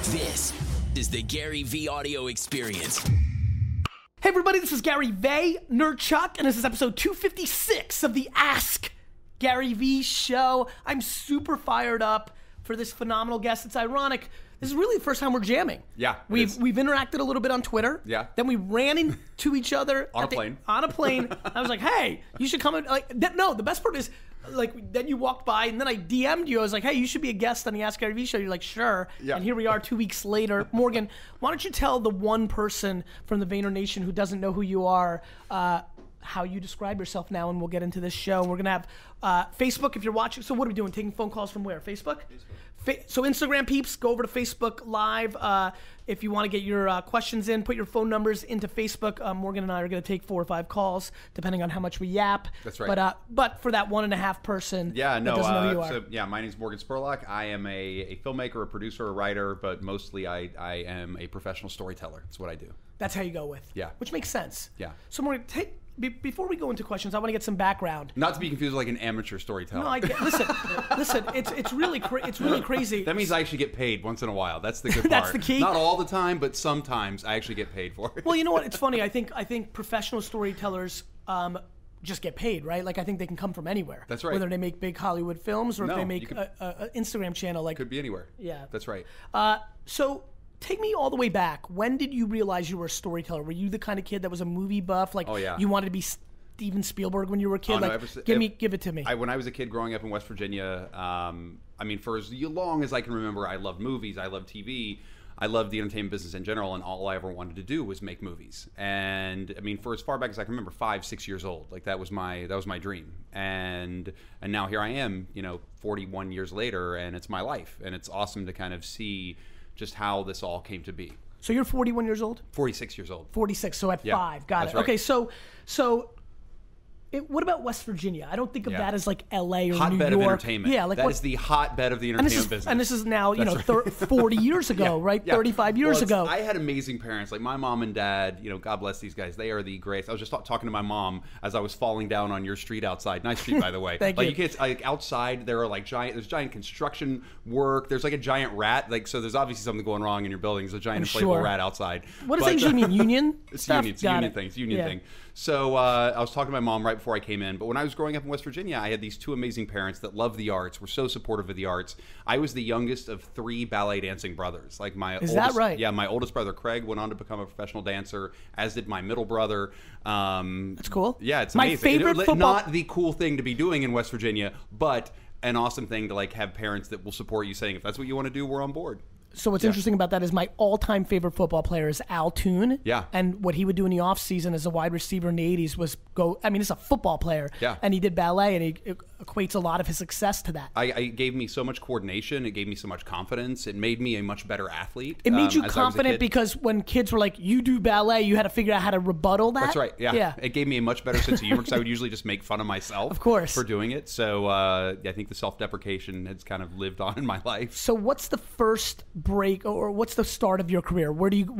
This is the Gary V audio experience. Hey everybody, this is Gary V, Nerd Chuck, and this is episode 256 of the Ask Gary V show. I'm super fired up for this phenomenal guest. It's ironic. This is really the first time we're jamming. Yeah, We've interacted a little bit on Twitter. Yeah. Then we ran into each other On a plane. On a plane. I was like, "Hey, you should come in." No, the best part is then you walked by, and then I DM'd you. I was like, "Hey, you should be a guest on the Ask Gary V show." You're like, "Sure." Yeah. And here we are 2 weeks later. Morgan, why don't you tell the one person from the Vayner Nation who doesn't know who you are, how you describe yourself now, and we'll get into this show. We're gonna have Facebook if you're watching. So what are we doing? Taking phone calls from where? Facebook. So Instagram peeps, go over to Facebook Live. If you want to get your questions in, put your phone numbers into Facebook. Morgan and I are going to take 4 or 5 calls, depending on how much we yap. That's right. But for that 1.5 person Yeah, no. that doesn't know who you are. So yeah, my name's Morgan Spurlock. I am a filmmaker, a producer, a writer, but mostly I am a professional storyteller. That's what I do. That's how you go with. Yeah. Which makes sense. Yeah. So Morgan, before we go into questions, I want to get some background. Not to be confused with like an amateur storyteller. No, listen. It's really crazy. That means I actually get paid once in a while. That's the good part. That's the key. Not all the time, but sometimes I actually get paid for it. Well, you know what? It's funny. I think professional storytellers just get paid, right? Like I think they can come from anywhere. That's right. Whether they make big Hollywood films or if No, they make you could- a Instagram channel, like Could be anywhere. Yeah. That's right. So take me all the way back. When did you realize you were a storyteller? Were you the kind of kid that was a movie buff? Like, Oh, yeah. you wanted to be Steven Spielberg when you were a kid? Oh, no, like, give it to me. When I was a kid growing up in West Virginia, I mean, for as long as I can remember, I loved movies, I loved TV, I loved the entertainment business in general, and all I ever wanted to do was make movies. And I mean, for as far back as I can remember, 5, 6 years old, like that was my dream. And now here I am, 41 years later, and it's my life, and it's awesome to kind of see just how this all came to be. So you're 41 years old? 46 years old. 46, so at Yeah, 5. Got that's it. right. Okay, what about West Virginia? I don't think of that as like LA or New Hotbed York. of entertainment. Yeah, like that what? is the hotbed of the entertainment business. And this is now, That's right. 40 years ago, right? Yeah. 35 years Well, ago. I had amazing parents. Like my mom and dad, God bless these guys. They are the greatest. I was just talking to my mom as I was falling down on your street outside. Nice street, by the way. Thank like you. Kids, like outside, there are there's giant construction work. There's like a giant rat. Like, so there's obviously something going wrong in your building. There's a giant inflatable sure. rat outside. What does that usually mean? Union? It's stuff? union. It's Got union it. thing. It's a union Yeah. thing. So I was talking to my mom right before I came in. But when I was growing up in West Virginia, I had these 2 amazing parents that loved the arts, were so supportive of the arts. I was the youngest of 3 ballet dancing brothers. Like Is that right? Yeah, my oldest brother Craig went on to become a professional dancer, as did my middle brother. That's cool. Yeah, it's My amazing. favorite football. Not the cool thing to be doing in West Virginia, but an awesome thing to like have parents that will support you, saying if that's what you want to do, we're on board. So what's interesting about that is my all-time favorite football player is Al Toon. Yeah. And what he would do in the offseason as a wide receiver in the 80s was it's a football player. Yeah. And he did ballet, and it equates a lot of his success to that. It gave me so much coordination. It gave me so much confidence. It made me a much better athlete. It made you as I was a confident kid. because when kids were like, you do ballet, you had to figure out how to rebuttal that. That's right. Yeah. Yeah. It gave me a much better sense of humor because I would usually just make fun of myself. Of course. For doing it. So I think the self-deprecation has kind of lived on in my life. So what's the first break, or what's the start of your career?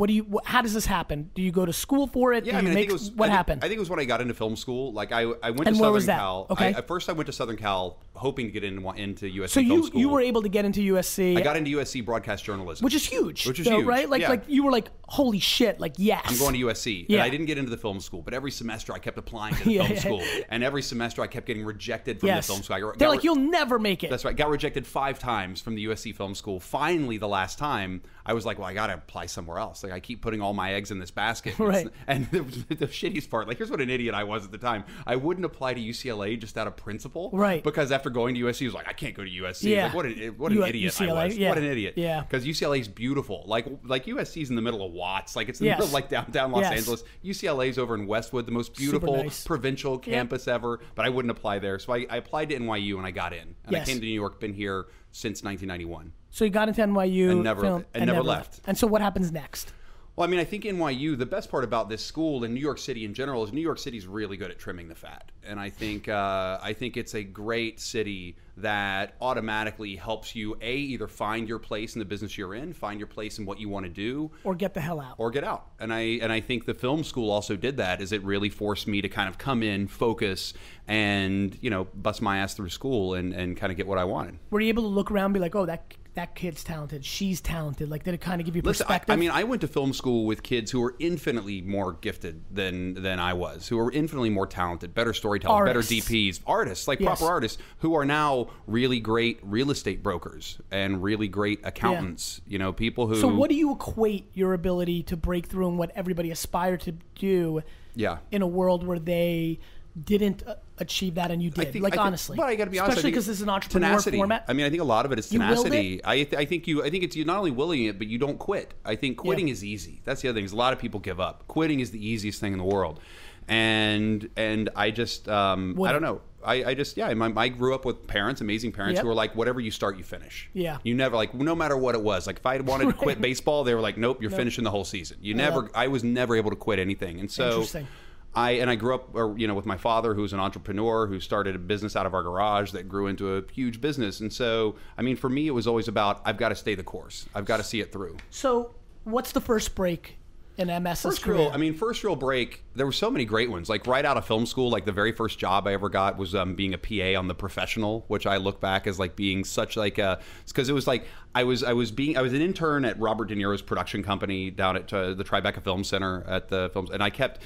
How does this happen? Do you go to school for it? Yeah, Do I you mean, make, what happened? I think it was when I got into film school. Like I went And to where Southern was that? Cal. Okay. At first, I went to Southern Cal hoping to get into USC So Film School. you were able to get into USC. I got into USC broadcast journalism, which is huge. Which is though, huge, right? Like yeah. like you were like, holy shit, like yes. I'm going to USC. Yeah. And I didn't get into the film school, but every semester I kept applying to the Yeah, film yeah. school. And every semester I kept getting rejected from Yes. the film school. They're like, you'll never make it. That's right. Got rejected 5 times from the USC Film School. Finally, the last time, I was like, well, I got to apply somewhere else. Like, I keep putting all my eggs in this basket. Right. And the shittiest part, like, here's what an idiot I was at the time. I wouldn't apply to UCLA just out of principle. Right. Because after going to USC, I was like, I can't go to USC. Yeah. Like, what an idiot I UCLA, was. yeah. What an idiot. Yeah. Because UCLA's beautiful. Like USC's in the middle of Watts. Like, it's in the Yes. middle of, like, downtown Los Yes. Angeles. UCLA's over in Westwood, the most beautiful nice. provincial campus ever. But I wouldn't apply there. So I applied to NYU and I got in. And Yes. I came to New York, been here since 1991. So you got into NYU And never left. And so what happens next? Well, I mean, I think NYU, the best part about this school and New York City in general is New York City's really good at trimming the fat. And I think it's a great city that automatically helps you, either find your place in the business you're in, find your place in what you want to do. Or get the hell out. Or get out. And I think the film school also did that, is it really forced me to kind of come in, focus, and, bust my ass through school and kind of get what I wanted. Were you able to look around and be like, oh, that that kid's talented, she's talented? Like, did it kind of give you Listen, perspective? I mean, I went to film school with kids who were infinitely more gifted than I was, who were infinitely more talented, better storytellers, better DPs, artists, like proper artists, who are now really great real estate brokers and really great accountants. You know, people who. So, what do you equate your ability to break through and what everybody aspired to do? In a world where they didn't achieve that and you did, honestly. But I got to be honest, especially because this is an entrepreneur tenacity. format. I mean, I think a lot of it is tenacity. It? I think it's you not only willing it, but you don't quit. I think quitting is easy. That's the other thing. Is a lot of people give up. Quitting is the easiest thing in the world, and I just I don't know. I grew up with parents, amazing parents, who were like, whatever you start, you finish. Yeah. You never, like, no matter what it was. Like, if I wanted to quit baseball, they were like, nope, you're finishing the whole season. I was never able to quit anything. And so I grew up, with my father, who was an entrepreneur, who started a business out of our garage that grew into a huge business. And so, I mean, for me, it was always about, I've got to stay the course. I've got to see it through. So what's the first break in MS's career? First real break, there were so many great ones. Like, right out of film school, like, the very first job I ever got was being a PA on The Professional, which I look back as like being such like a, because it was like I was an intern at Robert De Niro's production company down at the Tribeca Film Center at the films, and I kept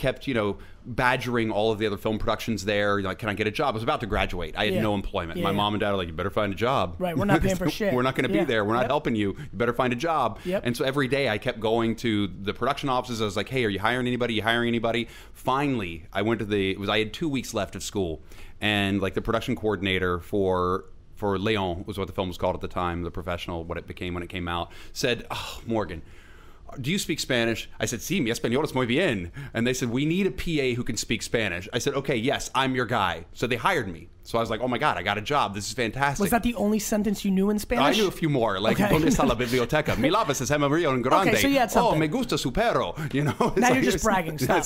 badgering all of the other film productions there. Like, can I get a job? I was about to graduate. I had no employment. My mom and dad are like, you better find a job. Right, we're not paying for shit. We're not going to be there. We're not helping you. You better find a job. And so every day I kept going to the production offices. I was like, hey, are you hiring anybody? You hiring anybody? Finally, I went to I had 2 weeks left of school, and like the production coordinator for Leon was what the film was called at the time, The Professional, what it became when it came out, said, oh, Morgan, do you speak Spanish? I said, sí, mi español es muy bien. And they said, we need a PA who can speak Spanish. I said, okay, yes, I'm your guy. So they hired me. So I was like, oh my God, I got a job. This is fantastic. Was that the only sentence you knew in Spanish? I knew a few more, like, ¿Dónde está la biblioteca? Mi lápiz es amarillo en grande. Okay, so you had something. Oh, me gusta su perro. You know? Now like, you're just bragging. Stop.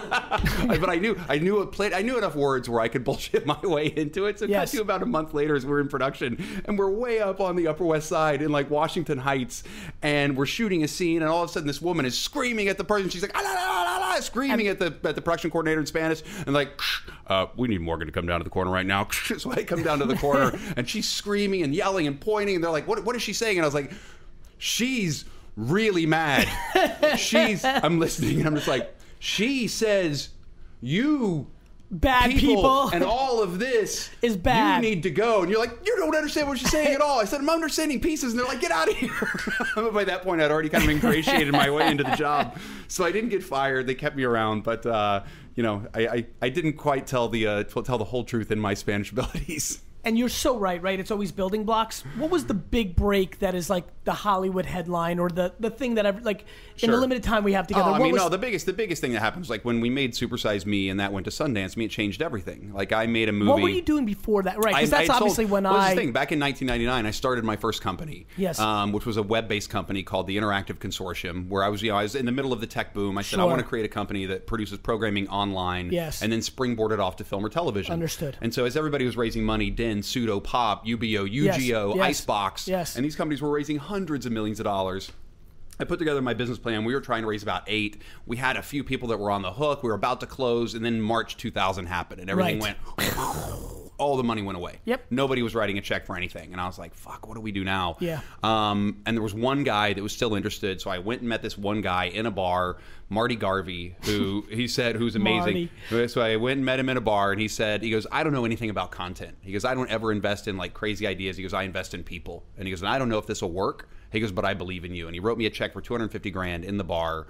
But I knew enough words where I could bullshit my way into it. So cut to about a month later as we're in production, and we're way up on the Upper West Side in like Washington Heights, and we're shooting a scene, and all of a sudden this woman is screaming at the person. She's like, ah, la, la, la, la, screaming at the production coordinator in Spanish, and like, we need Morgan to come down to the corner right now. So I come down to the corner, and she's screaming and yelling and pointing, and they're like, what is she saying? And I was like, she's really mad. I'm listening, and I'm just like, she says, you bad people and all of this is bad. You need to go. And you're like, you don't understand what she's saying at all. I said, I'm understanding pieces. And they're like, get out of here. By that point, I'd already kind of ingratiated my way into the job. So I didn't get fired. They kept me around. But, I didn't quite tell the whole truth in my Spanish abilities. And you're so right? It's always building blocks. What was the big break that is like the Hollywood headline or the thing that in the limited time we have together? The biggest thing that happened was like when we made Super Size Me and that went to Sundance, it changed everything. Like I made a movie. What were you doing before that? Right, because that's obviously when this thing. Back in 1999, I started my first company. Yes. Which was a web-based company called the Interactive Consortium, where I was in the middle of the tech boom. I said, I want to create a company that produces programming online. Yes. And then springboard it off to film or television. Understood. And so as everybody was raising money, Din, Pseudo, Pop, UBO, UGO, Icebox, and these companies were raising hundreds of millions of dollars. I put together my business plan. We were trying to raise about 8. We had a few people that were on the hook. We were about to close, and then March 2000 happened, and everything went. All the money went away. Yep. Nobody was writing a check for anything, and I was like, "Fuck, what do we do now?" Yeah. And there was one guy that was still interested, so I went and met this one guy in a bar, Marty Garvey, who he said who's amazing. So I went and met him in a bar, and he goes, "I don't know anything about content." He goes, "I don't ever invest in like crazy ideas." He goes, "I invest in people," and he goes, "And I don't know if this will work." He goes, "But I believe in you." And he wrote me a check for $250,000 in the bar.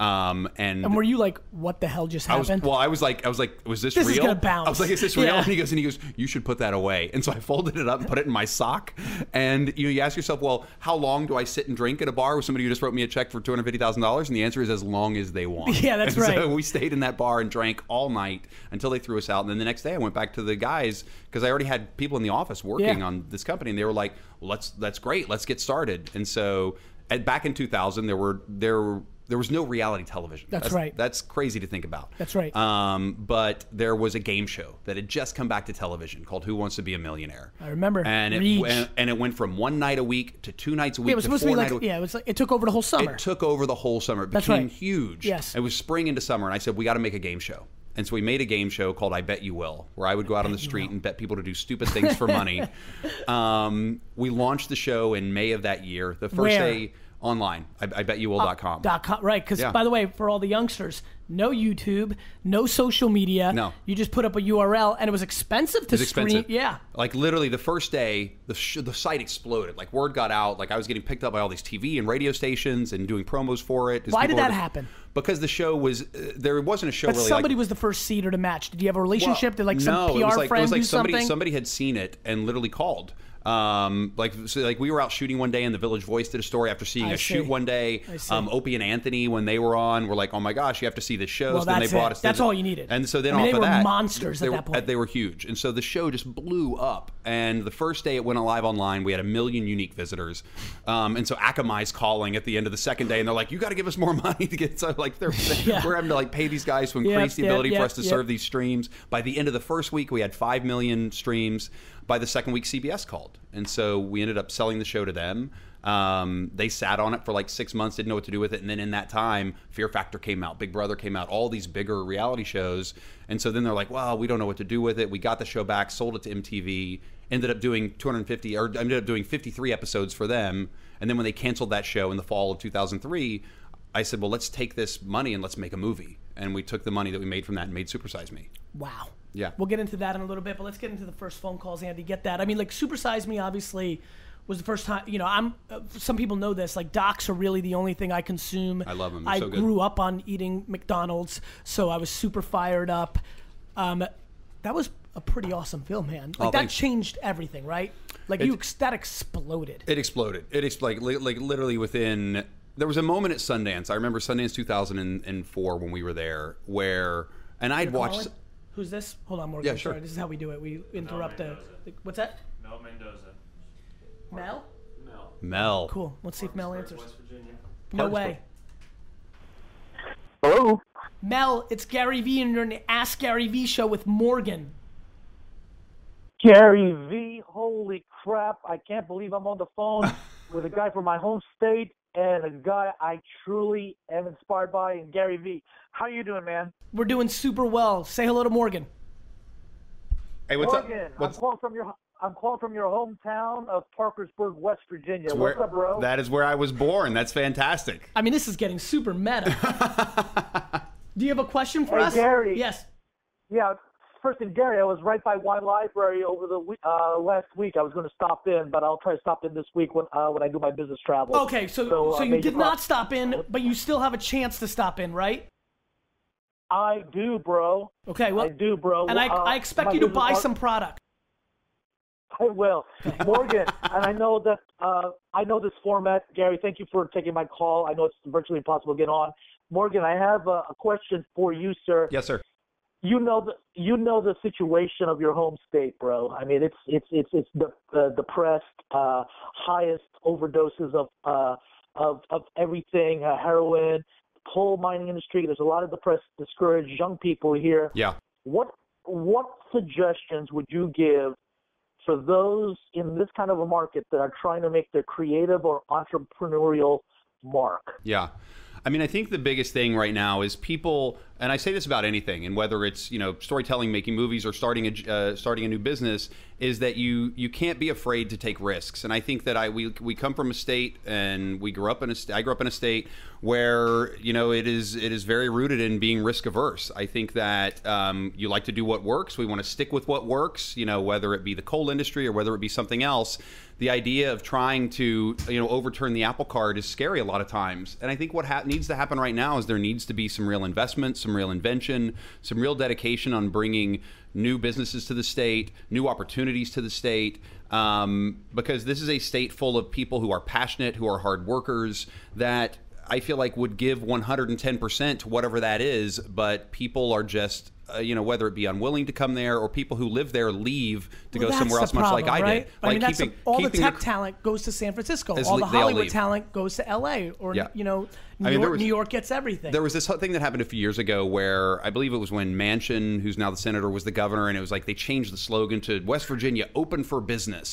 And were you like, what the hell just happened? I was like, was this real? Is gonna bounce. I was like, is this real? And he goes, you should put that away. And so I folded it up and put it in my sock. And you ask yourself, well, how long do I sit and drink at a bar with somebody who just wrote me a check for $250,000? And the answer is as long as they want. Yeah, that's right. So we stayed in that bar and drank all night until they threw us out. And then the next day I went back to the guys because I already had people in the office working on this company, and they were like, well, that's great. Let's get started. And so back in 2000, there was no reality television. That's right. That's crazy to think about. That's right. But there was a game show that had just come back to television called Who Wants to Be a Millionaire? I remember. And it went from 1 night a week to 2 nights a week. Yeah, it was supposed to be like, it was like, it took over the whole summer. It took over the whole summer. It became huge. Yes. It was spring into summer, and I said, we got to make a game show. And so we made a game show called I Bet You Will, where I would go out on the street and bet people to do stupid things for money. We launched the show in May of that year. The first day online, IBetYouWill.com. Right, because by the way, for all the youngsters, no YouTube, no social media. No. You just put up a URL, and it was expensive to stream. Yeah. Like literally the first day, the site exploded. Like word got out. Like I was getting picked up by all these TV and radio stations and doing promos for it. Why did that happen? Because the show was, there wasn't a show but really somebody was the first seeder to match. Did you have a relationship? Did like some PR friend do something? Somebody had seen it and literally called. Like we were out shooting one day and the Village Voice did a story after seeing us shoot one day. Opie and Anthony, when they were on, were like, oh my gosh, you have to see this show. Well, so then they brought us. That's all you needed. And so then they off of were that, monsters at that point. They were huge. And so the show just blew up. And the first day it went live online, we had 1 million unique visitors. And so Akamai's calling at the end of the second day and they're like, you got to give us more money to get, so like we're having to like pay these guys to increase the ability for us to serve these streams. By the end of the first week, we had 5 million streams. By the second week, CBS called. And so we ended up selling the show to them. They sat on it for like 6 months, didn't know what to do with it. And then in that time, Fear Factor came out, Big Brother came out, all these bigger reality shows. And so then they're like, well, we don't know what to do with it. We got the show back, sold it to MTV, ended up doing 53 episodes for them. And then when they canceled that show in the fall of 2003, I said, well, let's take this money and let's make a movie. And we took the money that we made from that and made Super Size Me. Wow. Yeah. We'll get into that in a little bit, but let's get into the first phone calls, Andy. Get that. I mean, like, Super Size Me obviously was the first time, you know, some people know this, like, docs are really the only thing I consume. I love them. I so good. grew up on eating McDonald's, so I was super fired up. That was a pretty awesome film, man. Like, that changed everything, right? Like, that exploded. It exploded. Like literally within, there was a moment at Sundance. I remember Sundance 2004 when we were there where, and I'd watched. Who's this? Hold on, Morgan. Yeah, sure. Sorry, this is how we do it. We interrupt what's that? Mel Mendoza. Mel? Mel. Cool. Let's see if Mel answers. West Virginia. No way. Hello? Mel, it's Gary V and you're on the Ask Gary V show with Morgan. Gary V, holy crap. I can't believe I'm on the phone with a guy from my home state and a guy I truly am inspired by, and Gary V. How you doing, man? We're doing super well. Say hello to Morgan. Hey, what's Morgan, up? I'm calling from your hometown of Parkersburg, West Virginia. What's up, bro? That is where I was born. That's fantastic. I mean, this is getting super meta. Do you have a question for us? Gary. Yes. Yeah. First thing, Gary, I was right by Wine Library over the last week. I was going to stop in, but I'll try to stop in this week when I do my business travel. Okay, so you did not stop in, but you still have a chance to stop in, right? I do, bro. Okay, well, I do, bro. And I expect you to buy some product. I will. Morgan, and I know this format. Gary, thank you for taking my call. I know it's virtually impossible to get on. Morgan, I have a question for you, sir. Yes, sir. You know the situation of your home state, bro. I mean, it's the depressed, highest overdoses of everything, heroin, coal mining industry. There's a lot of depressed, discouraged young people here. Yeah. What suggestions would you give for those in this kind of a market that are trying to make their creative or entrepreneurial mark? Yeah. I mean, I think the biggest thing right now is people, and I say this about anything, and whether it's, you know, storytelling, making movies, or starting a new business, is that you can't be afraid to take risks. And I think that we come from a state, and I grew up in a state where, you know, it is very rooted in being risk averse. I think that you like to do what works. We want to stick with what works, you know, whether it be the coal industry or whether it be something else. The idea of trying to, you know, overturn the apple cart is scary a lot of times. And I think what needs to happen right now is there needs to be some real investment, some real invention, some real dedication on bringing new businesses to the state, new opportunities to the state, because this is a state full of people who are passionate, who are hard workers, that I feel like would give 110% to whatever that is, but people are just, you know, whether it be unwilling to come there or people who live there leave to go somewhere else, much like I did. I Like mean, all the tech talent goes to San Francisco. All the Hollywood talent goes to LA, or you know, New York gets everything. There was this thing that happened a few years ago where I believe it was when Manchin, who's now the senator, was the governor, and it was like they changed the slogan to West Virginia open for business.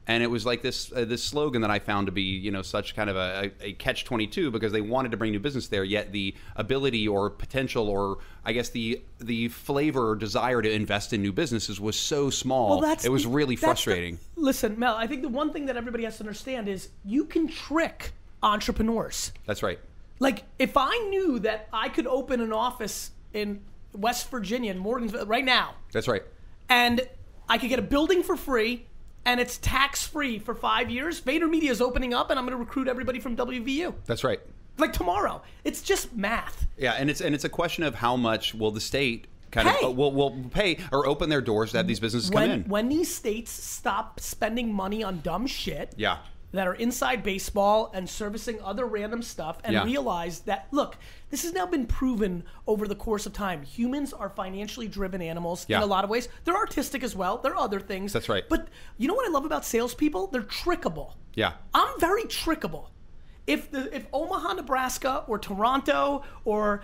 And it was like this slogan that I found to be, such kind of a catch-22 because they wanted to bring new business there, yet the ability or potential or I guess the flavor or desire to invest in new businesses was so small. Well, it was really frustrating. Listen, Mel, I think the one thing that everybody has to understand is you can trick entrepreneurs. That's right. Like, if I knew that I could open an office in West Virginia, in Morgansville, right now. That's right. And I could get a building for free, and it's tax-free for 5 years. VaynerMedia is opening up, and I'm going to recruit everybody from WVU. That's right. Like tomorrow. It's just math. Yeah, and it's a question of how much will the state will pay or open their doors to have these businesses come in. When these states stop spending money on dumb shit. Yeah. That are inside baseball and servicing other random stuff and realize that, look, this has now been proven over the course of time. Humans are financially driven animals in a lot of ways. They're artistic as well. There are other things. That's right. But you know what I love about salespeople? They're trickable. Yeah. I'm very trickable. If Omaha, Nebraska, or Toronto, or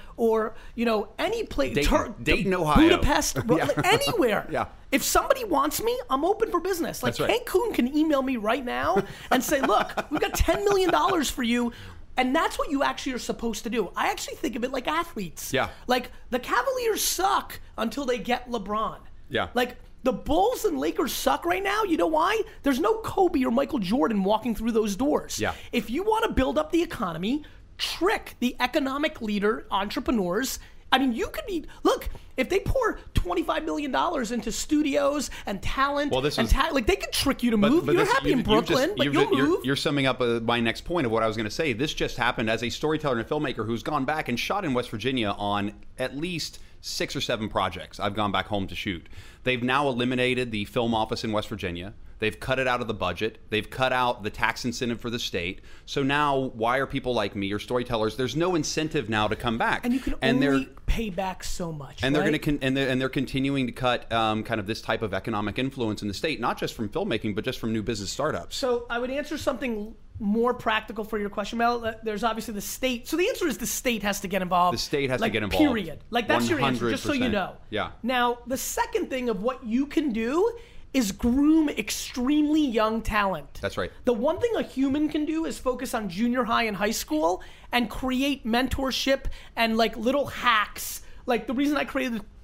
any place, Dayton, Ohio, Budapest, anywhere, if somebody wants me, I'm open for business. Like Hank Kuhn can email me right now and say, "Look, we've got $10 million for you." And that's what you actually are supposed to do. I actually think of it like athletes. Yeah. Like the Cavaliers suck until they get LeBron. Yeah. Like the Bulls and Lakers suck right now. You know why? There's no Kobe or Michael Jordan walking through those doors. Yeah. If you want to build up the economy, trick the economic leader, entrepreneurs. I mean, you could be, look, if they pour $25 million into studios and talent, like they could trick you to move. You're happy in Brooklyn, but you'll move. You're summing up my next point of what I was going to say. This just happened as a storyteller and a filmmaker who's gone back and shot in West Virginia on at least 6 or 7 projects. I've gone back home to shoot. They've now eliminated the film office in West Virginia. They've cut it out of the budget. They've cut out the tax incentive for the state. So now, why are people like me or storytellers? There's no incentive now to come back. And you can only pay back so much. And right? they're going to and they're continuing to cut kind of this type of economic influence in the state, not just from filmmaking, but just from new business startups. So I would answer something more practical for your question, Mel. There's obviously the state. So the answer is the state has to get involved. The state has to get involved. Period. Like that's 100%. Your answer, just so you know. Yeah. Now, the second thing of what you can do is groom extremely young talent. That's right. The one thing a human can do is focus on junior high and high school and create mentorship and like little hacks. Like the reason I created the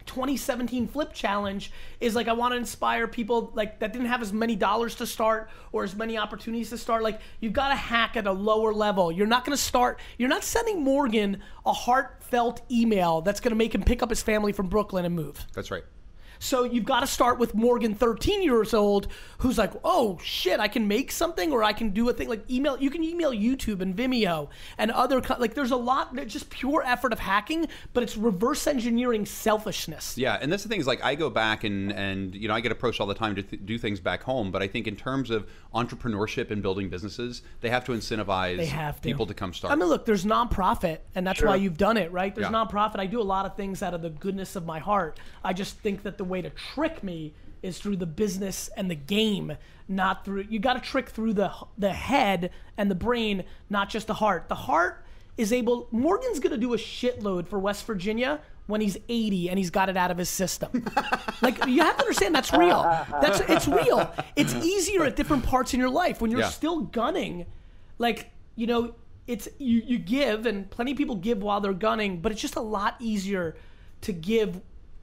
2017 Flip Challenge is like I want to inspire people like that didn't have as many dollars to start or as many opportunities to start. Like you've got to hack at a lower level. You're not going to start. You're not sending Morgan a heartfelt email that's going to make him pick up his family from Brooklyn and move. That's right. So you've got to start with Morgan, 13 years old, who's like, oh shit, I can make something or I can do a thing. Like email, you can email YouTube and Vimeo and other, like there's a lot, just pure effort of hacking, but it's reverse engineering selfishness. Yeah, and that's the thing is like I go back and I get approached all the time to do things back home, but I think in terms of entrepreneurship and building businesses, they have to incentivize people to come start. I mean, look, there's nonprofit, and that's why you've done it, right? There's nonprofit. I do a lot of things out of the goodness of my heart. I just think that the way to trick me is through the business and the game, not through, you got to trick through the head and the brain, not just the heart. The heart is able, Morgan's going to do a shitload for West Virginia when he's 80 and he's got it out of his system. Like you have to understand that's real. It's real. It's easier at different parts in your life when you're still gunning. Like, it's you give, and plenty of people give while they're gunning, but it's just a lot easier to give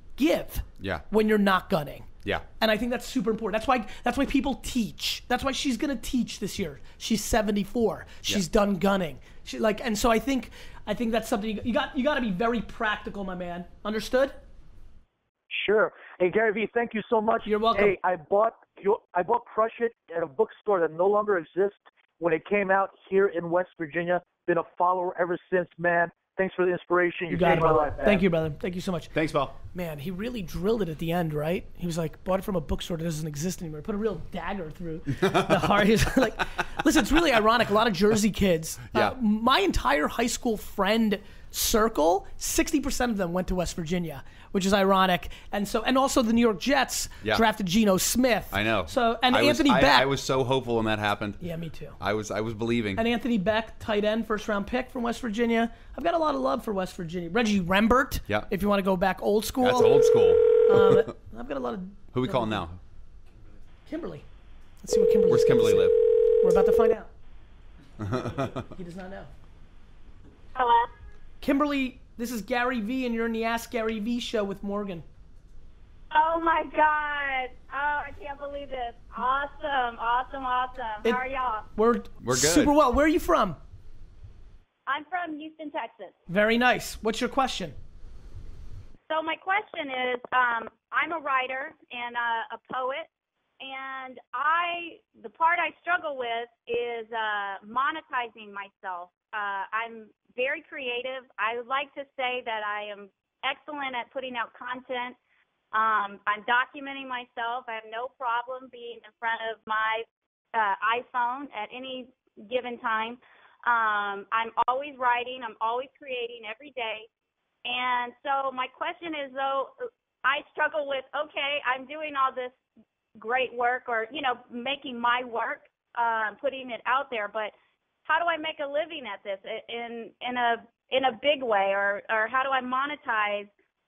when you're not gunning. Yeah. And I think that's super important. That's why people teach. That's why she's gonna teach this year. She's 74. She's done gunning. And so I think that's something you got to be very practical, my man. Understood? Sure. Hey Gary V, thank you so much. You're welcome. Hey, I bought Crush It at a bookstore that no longer exists when it came out here in West Virginia. Been a follower ever since, man. Thanks for the inspiration. You got it, my life, man. Thank you, brother. Thank you so much. Thanks, Paul. Man, he really drilled it at the end, right? He was like, bought it from a bookstore that doesn't exist anymore. Put a real dagger through the heart. He's like, listen, it's really ironic. A lot of Jersey kids. My entire high school friend circle, 60% of them went to West Virginia, which is ironic. And also the New York Jets drafted Geno Smith. I know. So Anthony Beck. I was so hopeful when that happened. Yeah, me too. I was believing. And Anthony Beck, tight end, first round pick from West Virginia. I've got a lot of love for West Virginia. Reggie Rembert. Yeah. If you want to go back old school. That's old school. I've got a lot of. Who we calling now? Kimberly. Let's see what Kimberly. Where's Kimberly live? We're about to find out. He does not know. Hello? Kimberly, this is Gary V, and you're in the Ask Gary V show with Morgan. Oh my God. Oh, I can't believe this. Awesome. How are y'all? We're good. super well. Where are you from? I'm from Houston, Texas. Very nice. What's your question? So my question is, I'm a writer and a poet, and the part I struggle with is monetizing myself. I'm very creative. I would like to say that I am excellent at putting out content. I'm documenting myself. I have no problem being in front of my iPhone at any given time. I'm always writing. I'm always creating every day. And so my question is, though, I struggle with, okay, I'm doing all this great work or, making my work, putting it out there, but how do I make a living at this in a big way, or how do I monetize?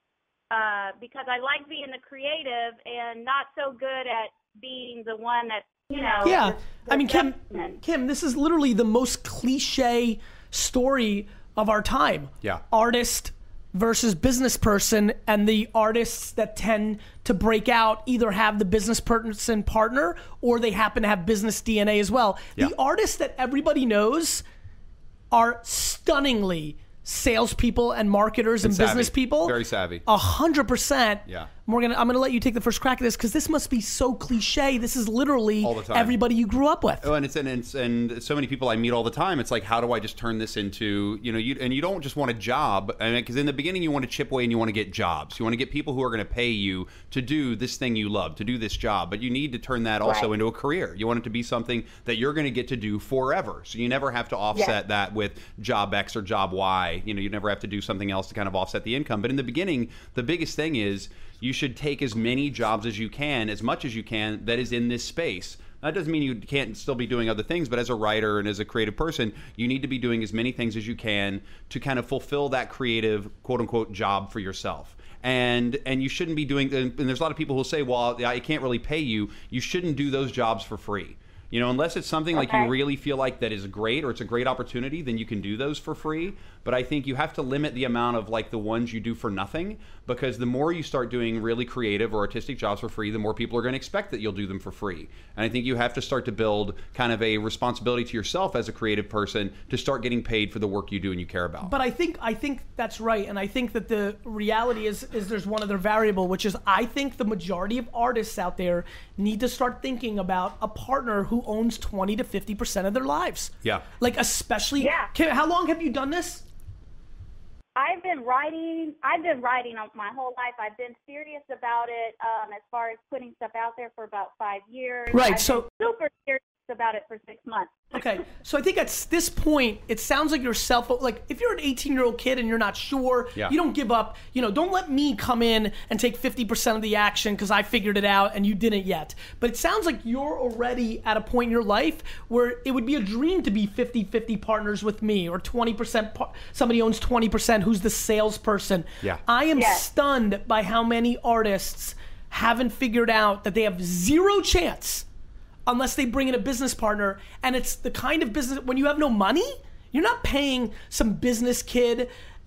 Because I like being the creative and not so good at being the one that, Yeah. I mean, Kim, this is literally the most cliche story of our time. Yeah. Artist versus business person, and the artists that tend to break out either have the business person partner or they happen to have business DNA as well. Yeah. The artists that everybody knows are stunningly salespeople and marketers and business savvy. people. Very savvy. 100%. Yeah. Morgan, I'm going to let you take the first crack at this because this must be so cliche. This is literally All the time. everybody you grew up with. Oh, and and so many people I meet all the time. It's like, how do I just turn this into, you don't just want a job. I mean, because in the beginning you want to chip away and you want to get jobs. You want to get people who are going to pay you to do this thing you love, to do this job. But you need to turn that also into a career. You want it to be something that you're going to get to do forever. So you never have to offset that with job X or job Y. You never have to do something else to kind of offset the income. But in the beginning, the biggest thing is you should take as many jobs as you can, as much as you can, that is in this space. That doesn't mean you can't still be doing other things, but as a writer and as a creative person, you need to be doing as many things as you can to kind of fulfill that creative, quote unquote, job for yourself. And you shouldn't be doing, and there's a lot of people who say, well, I can't really pay you. You shouldn't do those jobs for free. Unless it's something like you really feel like that is great or it's a great opportunity, then you can do those for free. But I think you have to limit the amount of like the ones you do for nothing, because the more you start doing really creative or artistic jobs for free, the more people are going to expect that you'll do them for free. And I think you have to start to build kind of a responsibility to yourself as a creative person to start getting paid for the work you do and you care about. But I think that's right, and I think that the reality is there's one other variable, which is I think the majority of artists out there need to start thinking about a partner who owns 20 to 50% of their lives. Yeah. Like especially. Yeah. Kim, how long have you done this? I've been writing my whole life. I've been serious about it as far as putting stuff out there for about 5 years. Right, I've so been super serious about it for 6 months. Okay, so I think at this point, it sounds like you're like if you're an 18-year-old kid and you're not sure, you don't give up. Don't let me come in and take 50% of the action because I figured it out and you didn't yet. But it sounds like you're already at a point in your life where it would be a dream to be 50-50 partners with me, or 20%, somebody owns 20% who's the salesperson. Yeah. I am stunned by how many artists haven't figured out that they have zero chance unless they bring in a business partner. And it's the kind of business, when you have no money, you're not paying some business kid,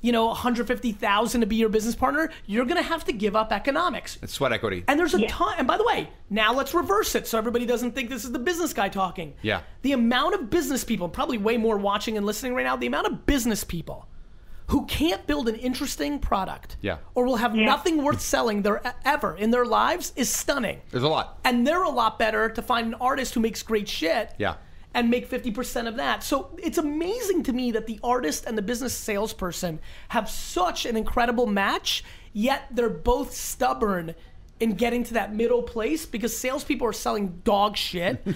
$150,000 to be your business partner. You're going to have to give up economics. It's sweat equity. And there's a ton, and by the way, now let's reverse it so everybody doesn't think this is the business guy talking. Yeah. The amount of business people, probably way more watching and listening right now, the amount of business people who can't build an interesting product or will have nothing worth selling ever in their lives is stunning. There's a lot. And they're a lot better to find an artist who makes great shit and make 50% of that. So it's amazing to me that the artist and the business salesperson have such an incredible match, yet they're both stubborn in getting to that middle place, because salespeople are selling dog shit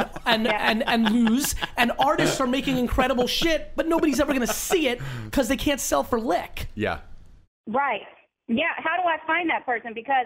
and lose, and artists are making incredible shit, but nobody's ever going to see it because they can't sell for lick. Yeah. Right. Yeah. How do I find that person? Because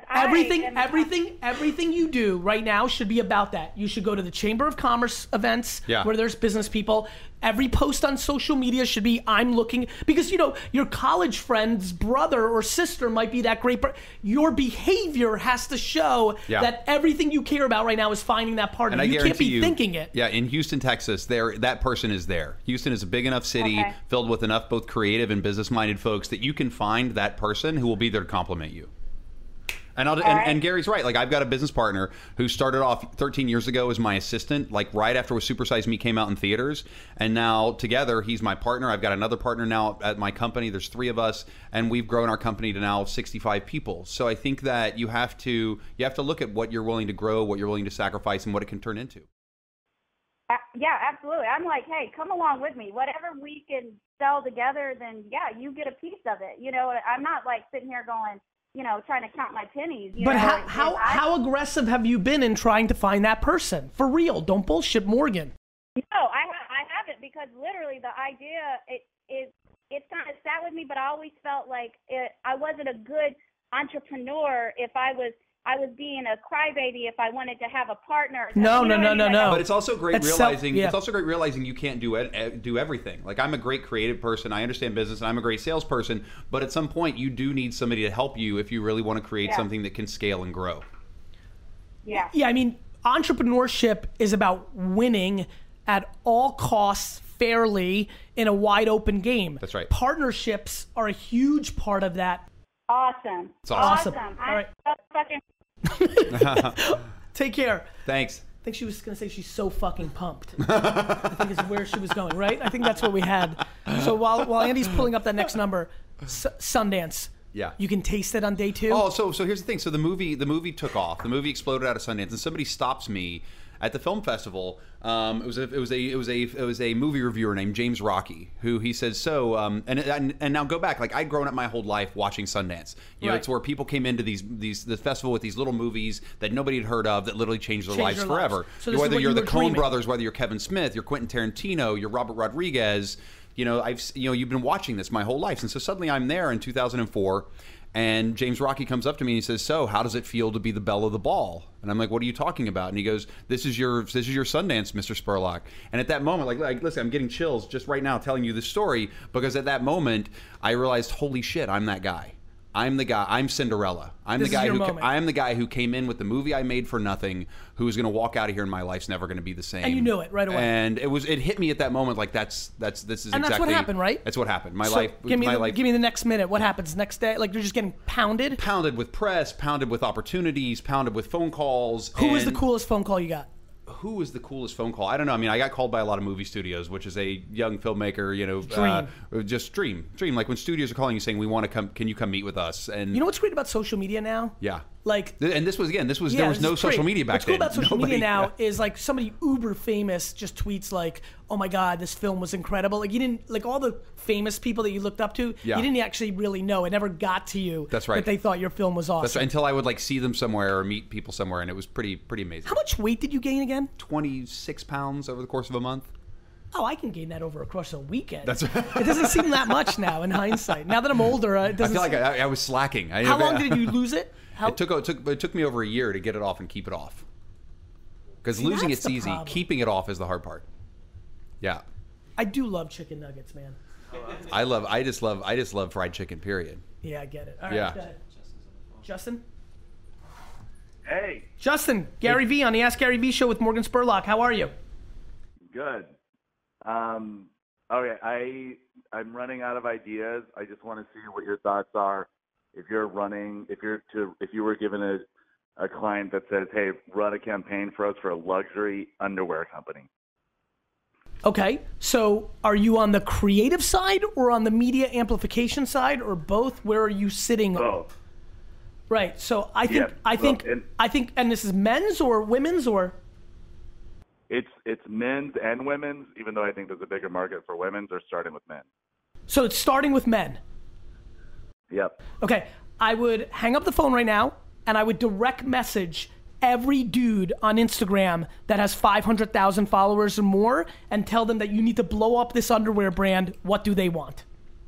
everything you do right now should be about that. You should go to the Chamber of Commerce events where there's business people. Every post on social media should be, I'm looking, because, you know, your college friend's brother or sister might be that great, your behavior has to show that everything you care about right now is finding that partner. And I you can't be thinking it. Yeah, in Houston, Texas, that person is there. Houston is a big enough city filled with enough both creative and business-minded folks that you can find that person who will be there to compliment you. And Gary's right. Like, I've got a business partner who started off 13 years ago as my assistant, like right after Super Size Me came out in theaters. And now together, he's my partner. I've got another partner now at my company. There's 3 of us, and we've grown our company to now 65 people. So I think that you have to look at what you're willing to grow, what you're willing to sacrifice, and what it can turn into. Yeah, absolutely. I'm like, hey, come along with me. Whatever we can sell together, then yeah, you get a piece of it. You know, I'm not like sitting here going, you know, trying to count my pennies. But how aggressive have you been in trying to find that person? For real, don't bullshit Morgan. No, I haven't, because literally the idea, it kind of sat with me, but I always felt like I wasn't a good entrepreneur if I was being a crybaby if I wanted to have a partner. No. But it's also great realizing it's also great realizing you can't do everything. Like, I'm a great creative person, I understand business, and I'm a great salesperson. But at some point, you do need somebody to help you if you really want to create something that can scale and grow. Yeah. Yeah, I mean, entrepreneurship is about winning at all costs, fairly, in a wide open game. That's right. Partnerships are a huge part of that. Awesome. It's awesome. All I'm right. so fucking. Take care. Thanks. I think she was going to say she's so fucking pumped. I think is where she was going, right? I think that's what we had. So while Andy's pulling up that next number, Sundance. Yeah. You can taste it on day 2. Oh, so here's the thing. So the movie took off. The movie exploded out of Sundance, and somebody stops me at the film festival. It was a movie reviewer named James Rocky, who he said, and now go back, like, I'd grown up my whole life watching Sundance. You know, it's where people came into the festival with these little movies that nobody had heard of that literally changed their lives forever. So whether you're the Coen brothers, whether you're Kevin Smith, you're Quentin Tarantino, you're Robert Rodriguez, you know, you've been watching this my whole life. And so suddenly I'm there in 2004. And James Rocky comes up to me and he says, so how does it feel to be the belle of the ball? And I'm like, what are you talking about? And he goes, this is your Sundance, Mr. Spurlock. And at that moment, like listen, I'm getting chills just right now telling you this story, because at that moment I realized, holy shit, I'm that guy. I'm the guy. I'm Cinderella. I'm the guy who came in with the movie I made for nothing, who is going to walk out of here and my life's never going to be the same. And you knew it right away. And it hit me at that moment, like this is exactly. And that's what happened, right? That's what happened. Give me the next minute. What happens next day? Like, you're just getting pounded? Pounded with press, pounded with opportunities, pounded with phone calls. Who was the coolest phone call you got? Who was the coolest phone call? I don't know. I mean, I got called by a lot of movie studios, which is a young filmmaker, you know, just dream. Like, when studios are calling you saying, we want to come, can you come meet with us? And you know what's great about social media now? Yeah. Like, and there was no social media back then. What's cool about social media now is, like, somebody uber famous just tweets like, oh my God, this film was incredible. Like, you didn't, like, all the famous people that you looked up to, you didn't actually really know. It never got to you. That's right. That they thought your film was awesome. That's right. Until I would, like, see them somewhere or meet people somewhere, and it was pretty amazing. How much weight did you gain again? 26 pounds over the course of a month. Oh, I can gain that over across a weekend. That's right. It doesn't seem that much now in hindsight. Now that I'm older, it doesn't. I feel like I was slacking. How long did you lose it? It took me over a year to get it off and keep it off. Because losing it's easy. Problem. Keeping it off is the hard part. Yeah. I do love chicken nuggets, man. I just love fried chicken, period. Yeah, I get it. All right, yeah. Go ahead. Justin? Hey. Justin, Gary V on the Ask Gary V show with Morgan Spurlock. How are you? Good. Okay, I'm running out of ideas. I just want to see what your thoughts are. If you were given a client that says, hey, run a campaign for us for a luxury underwear company. Okay, so are you on the creative side or on the media amplification side, or both? Where are you sitting? Both. Right. So I think, and this is men's or women's, or? It's men's and women's, even though I think there's a bigger market for women's. They're starting with men. So it's starting with men. Yep. Okay, I would hang up the phone right now, and I would direct message every dude on Instagram that has 500,000 followers or more, and tell them that you need to blow up this underwear brand. What do they want?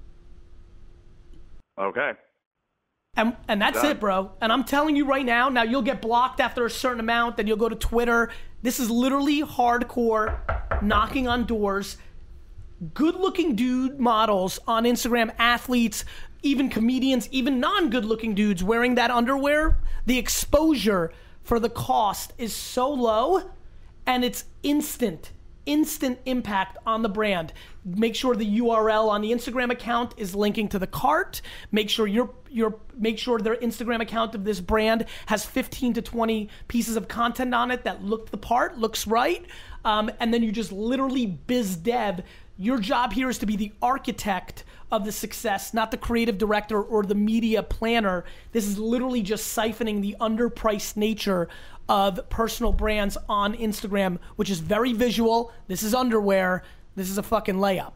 Okay. And that's it, bro. And I'm telling you right now, you'll get blocked after a certain amount, then you'll go to Twitter. This is literally hardcore knocking on doors. good-looking dude models on Instagram, athletes, even comedians, even non-good-looking dudes wearing that underwear, the exposure for the cost is so low, and it's instant impact on the brand. Make sure the URL on the Instagram account is linking to the cart. Make sure make sure their Instagram account of this brand has 15 to 20 pieces of content on it that look the part, looks right. And then you just literally biz dev. Your job here is to be the architect of the success, not the creative director or the media planner. This is literally just siphoning the underpriced nature of personal brands on Instagram, which is very visual. This is underwear. This is a fucking layup.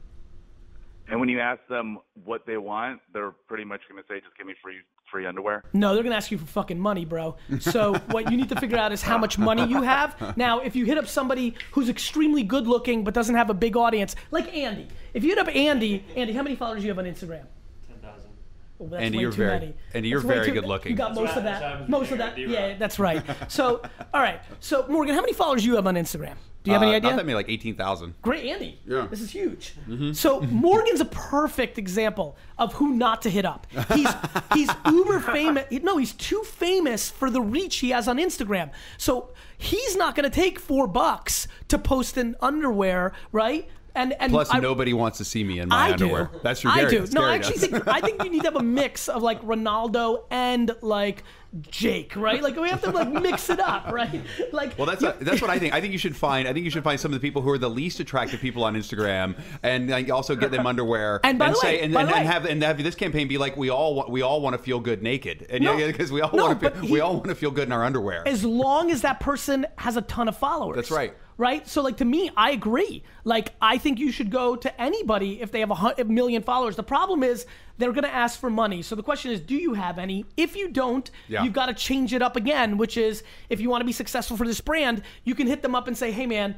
And when you ask them what they want, they're pretty much going to say, just give me free underwear. No, they're going to ask you for fucking money, bro. So what you need to figure out is how much money you have. Now, if you hit up somebody who's extremely good looking but doesn't have a big audience, like Andy. If you hit up Andy, how many followers do you have on Instagram? 10,000. Oh, that's Andy, way you're too very, many. Andy, you're That's way very too- good looking. You got most of that. Most of that. D-Rock. Yeah, that's right. So, all right. So, Morgan, how many followers do you have on Instagram? Do you have any idea? Not that many, like 18,000. Great, Andy. Yeah. This is huge. So Morgan's a perfect example of who not to hit up. He's uber famous. No, he's too famous for the reach he has on Instagram. So he's not going to take $4 to post an underwear, right? And Plus, nobody wants to see me in my I underwear. do. That's true. I Gary do. does. No, Gary I actually does. think you need to have a mix of like Ronaldo and like Jake, right? Like we have to like mix it up, right? Like Well, that's what I think. I think you should find some of the people who are the least attractive people on Instagram, and like, also get them underwear. And by the way- and have this campaign be like we all want to feel good naked, and No. because we all No, want to but we all want to feel good in our underwear. as long as that person has a ton of followers. That's right. Right? So, like, to me, I agree. Like, I think you should go to anybody if they have a million followers. The problem is they're going to ask for money. So the question is, do you have any? If you don't, you've got to change it up again, which is if you want to be successful for this brand, you can hit them up and say, hey, man,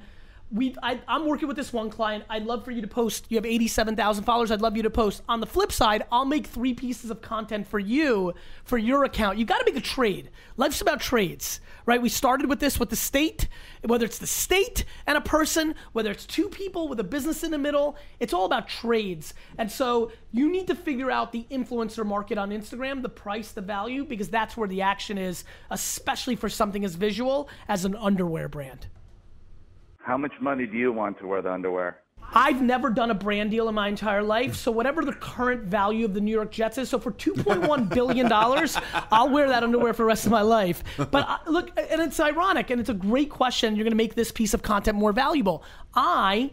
I'm working with this one client. I'd love for you to post. You have 87,000 followers. I'd love you to post. On the flip side, I'll make 3 pieces of content for you for your account. You got to make a trade. Life's about trades, right? We started with this with the state, whether it's the state and a person, whether it's 2 people with a business in the middle. It's all about trades. And so you need to figure out the influencer market on Instagram, the price, the value, because that's where the action is, especially for something as visual as an underwear brand. How much money do you want to wear the underwear? I've never done a brand deal in my entire life, so whatever the current value of the New York Jets is, so for $2.1 billion, I'll wear that underwear for the rest of my life. But look, and it's ironic, and it's a great question. You're going to make this piece of content more valuable. I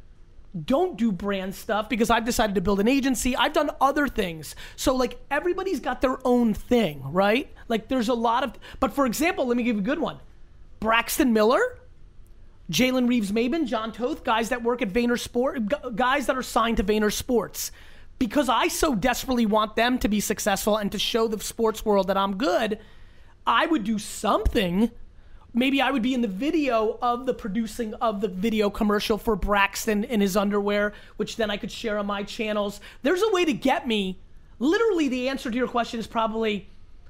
don't do brand stuff because I've decided to build an agency. I've done other things. So like everybody's got their own thing, right? Like there's a lot of, but for example, let me give you a good one. Braxton Miller, Jalen Reeves-Maben, John Toth, guys that work at VaynerSport, guys that are signed to VaynerSports. Because I so desperately want them to be successful and to show the sports world that I'm good, I would do something. Maybe I would be in the video of the producing of the video commercial for Braxton in his underwear, which then I could share on my channels. There's a way to get me. Literally, the answer to your question is probably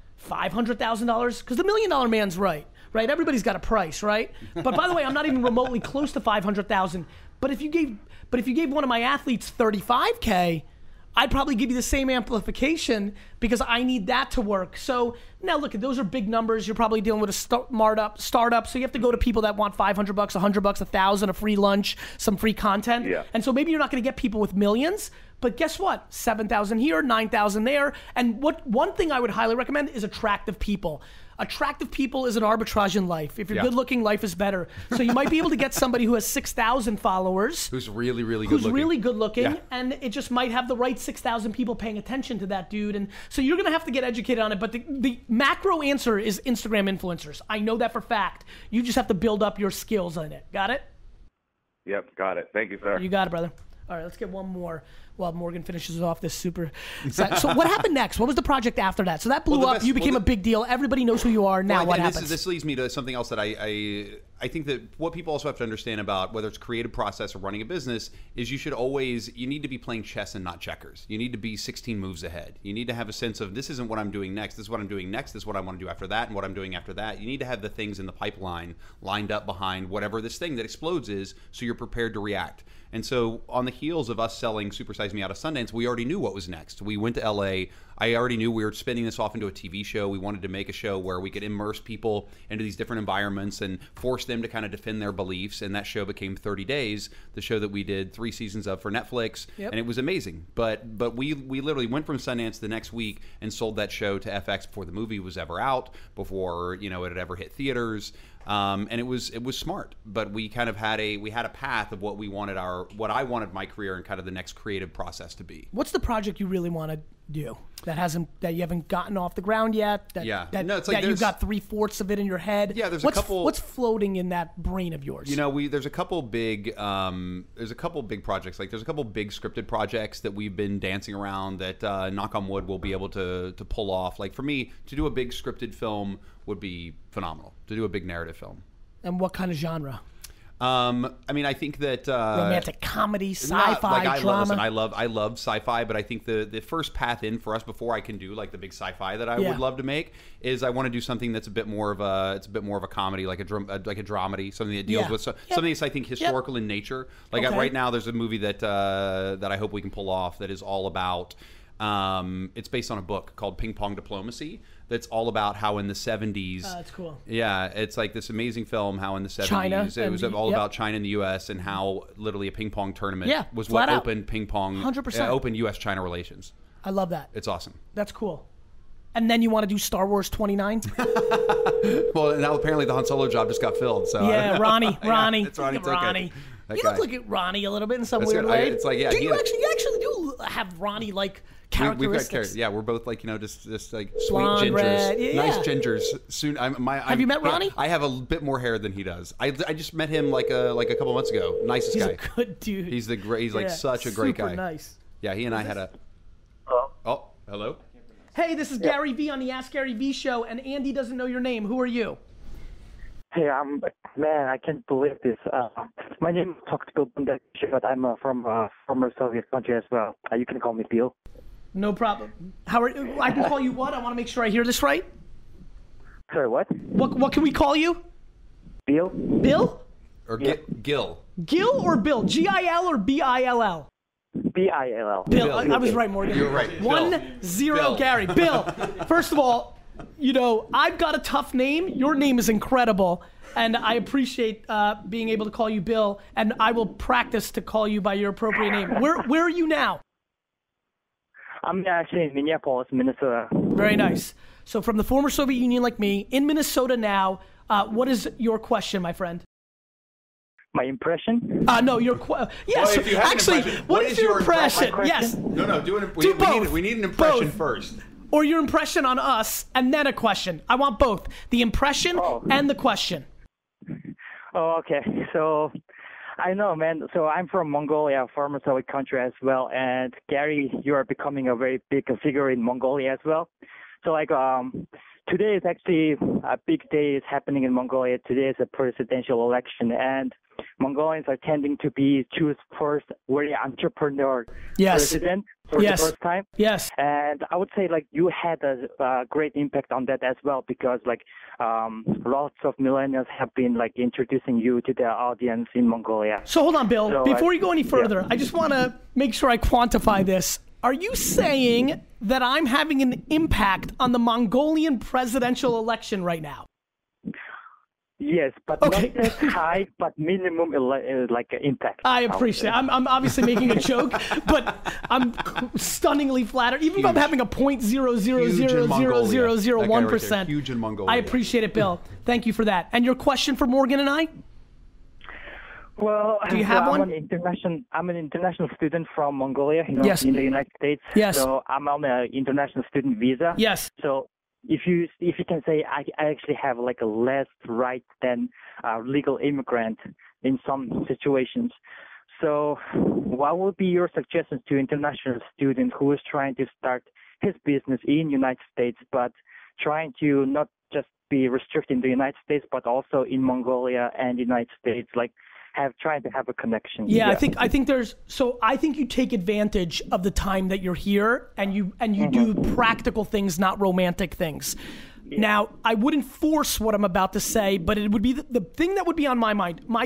$500,000, because the $1 Million Man's right. Right, everybody's got a price, right? But by the way, I'm not even remotely close to 500,000. But if you gave one of my athletes 35K, I'd probably give you the same amplification because I need that to work. So now look, those are big numbers. You're probably dealing with a startup, so you have to go to people that want $500, $100, $1,000, a free lunch, some free content. Yeah. And so maybe you're not going to get people with millions. But guess what? 7,000 here, 9,000 there. And one thing I would highly recommend is attractive people. Attractive people is an arbitrage in life. If you're good looking, life is better. So you might be able to get somebody who has 6,000 followers. Who's really, really good who's looking. really good looking, Yeah. and it just might have the right 6,000 people paying attention to that dude. And so you're going to have to get educated on it. But the macro answer is Instagram influencers. I know that for fact. You just have to build up your skills on it. Got it? Yep, got it. Thank you, sir. You got it, brother. All right, let's get one more while Morgan finishes off this super. So what happened next? What was the project after that? So that blew up. You became a big deal. Everybody knows who you are. Now what happens? This leads me to something else that I I think that what people also have to understand about whether it's creative process or running a business is you need to be playing chess and not checkers. You need to be 16 moves ahead. You need to have a sense of this isn't what I'm doing next. This is what I'm doing next. This is what I want to do after that and what I'm doing after that. You need to have the things in the pipeline lined up behind whatever this thing that explodes is, so you're prepared to react. And so on the heels of us selling Super Size Me out of Sundance, we already knew what was next. We went to LA. I already knew we were spinning this off into a TV show. We wanted to make a show where we could immerse people into these different environments and force them to kind of defend their beliefs. And that show became 30 Days, the show that we did 3 seasons of for Netflix. Yep. And it was amazing. But we literally went from Sundance the next week and sold that show to FX before the movie was ever out, before it had ever hit theaters. And it was smart, but we kind of had a path of what I wanted my career and kind of the next creative process to be. What's the project you really want to do that you haven't gotten off the ground yet? That you've got 3/4 of it in your head. Yeah, what's floating in that brain of yours? There's a couple big projects. Like there's a couple big scripted projects that we've been dancing around that knock on wood we'll be able to pull off. Like for me to do a big scripted film would be phenomenal. To do a big narrative film. And what kind of genre? I think that romantic comedy, sci-fi, drama. I love sci-fi, but I think the first path in for us before I can do like the big sci-fi that I would love to make is I want to do something that's a bit more of a comedy, like a dramedy, something that deals with something that's I think historical in nature. Like right now, there's a movie that I hope we can pull off that is all about. It's based on a book called Ping Pong Diplomacy. That's all about how in the 70s. That's cool. Yeah, it's like this amazing film. How in the 70s China it was all about China and the U.S. and how literally a ping pong tournament was what opened ping pong. 100%. Opened U.S.-China relations. I love that. It's awesome. That's cool. And then you want to do Star Wars 29? Well, now apparently the Han Solo job just got filled. So Ronnie. It's Ronnie. It's okay. You look like Ronnie a little bit in some weird way. It's like, you actually do have Ronnie like characteristics. We're both like just like sweet blonde, gingers, red. nice gingers. Soon, have you met Ronnie? I have a bit more hair than he does. I just met him like a couple months ago. Nicest guy. He's a good dude. He's like such a great guy. Super nice. Yeah, he and I had a. Oh, hello. Hey, this is Gary V on the Ask Gary V show, and Andy doesn't know your name. Who are you? Hey, man, I can't believe this. My name is Toxical Bundek, but I'm from former Soviet country as well. You can call me Bill. No problem. I can call you what? I want to make sure I hear this right. Sorry, what? What can we call you? Bill. Bill? Or Gil. Gil or Bill? G-I-L or B-I-L-L? B-I-L-L. Bill. I was right, Morgan. You're right. 1-0 Gary. Bill, first of all, I've got a tough name. Your name is incredible. And I appreciate being able to call you Bill. And I will practice to call you by your appropriate name. Where are you now? I'm actually in Minneapolis, Minnesota. Very nice. So from the former Soviet Union like me, in Minnesota now, what is your question, my friend? My impression? No, your yes. Well, actually, what is your impression? Yes. No. We need an impression both. first. Or your impression on us, and then a question. I want both. The impression and the question. Oh, okay. So, I know, man. So I'm from Mongolia, former Soviet country as well. And Gary, you are becoming a very big figure in Mongolia as well. So today is actually a big day is happening in Mongolia. Today is a presidential election, and Mongolians are tending to choose first very entrepreneur president for the first time. Yes. And I would say you had a great impact on that as well, because lots of millennials have been introducing you to the audience in Mongolia. So hold on, Bill. Before you go any further, I just want to make sure I quantify this. Are you saying that I'm having an impact on the Mongolian presidential election right now? Yes, but not as high, but minimum impact. I appreciate it. I'm obviously making a joke, but I'm stunningly flattered. Even if I'm having a 0.0000001%. Huge in Mongolia. I appreciate it, Bill. Thank you for that. And your question for Morgan and I? Well, do you have one? I'm an international student from Mongolia, in the United States. Yes. So I'm on an international student visa. Yes. So if you can say I actually have a less right than a legal immigrant in some situations. So what would be your suggestions to international student who is trying to start his business in United States, but trying to not just be restricted in the United States, but also in Mongolia and the United States, like trying to have a connection. Yeah, I think there's, so I think you take advantage of the time that you're here and you do practical things, not romantic things. Yeah. Now, I wouldn't force what I'm about to say, but it would be the thing that would be on my mind. My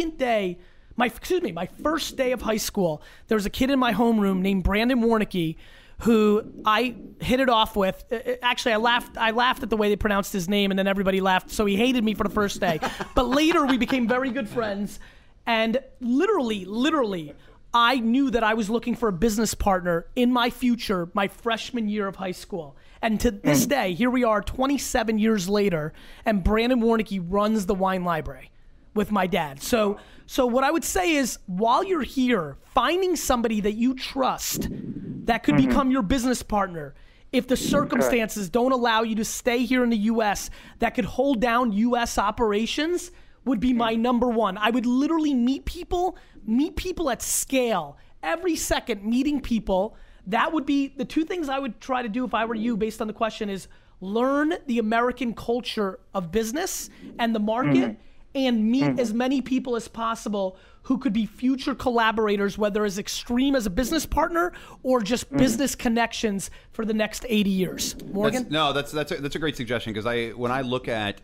first day of high school, there was a kid in my homeroom named Brandon Warnicki who I hit it off with. Actually, I laughed at the way they pronounced his name, and then everybody laughed, so he hated me for the first day. But later, we became very good friends, and literally, I knew that I was looking for a business partner in my future, my freshman year of high school. And to this day, here we are 27 years later, and Brandon Warnicki runs the wine library with my dad. So what I would say is, while you're here, finding somebody that you trust that could become your business partner, if the circumstances don't allow you to stay here in the U.S., that could hold down U.S. operations, would be my number one. I would literally meet people at scale. Every second, meeting people. That would be the two things I would try to do if I were you, based on the question, is learn the American culture of business and the market, and meet as many people as possible who could be future collaborators, whether as extreme as a business partner or just business connections for the next 80 years. Morgan? That's a great suggestion, because when I look at